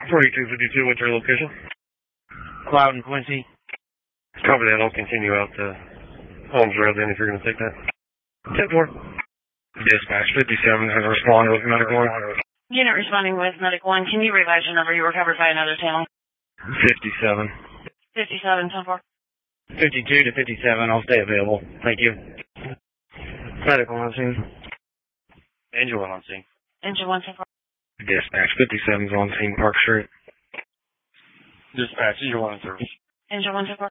4252, what's your location? Cloud and Quincy. Copy that, I'll continue out to Holmes Road then if you're going to take that. 10-4. Dispatch 57 has responded with medical 1. Unit responding with medical 1. Can you revise your number? You were covered by another channel. 57. 57, 10-4. 52 to 57, I'll stay available. Thank you. Medical on scene. Angel 1 on scene. Engine 1, 10-4. Dispatch 57 is on scene, Park Street. Dispatch, Angel 1 in service. Engine 1, 10-4.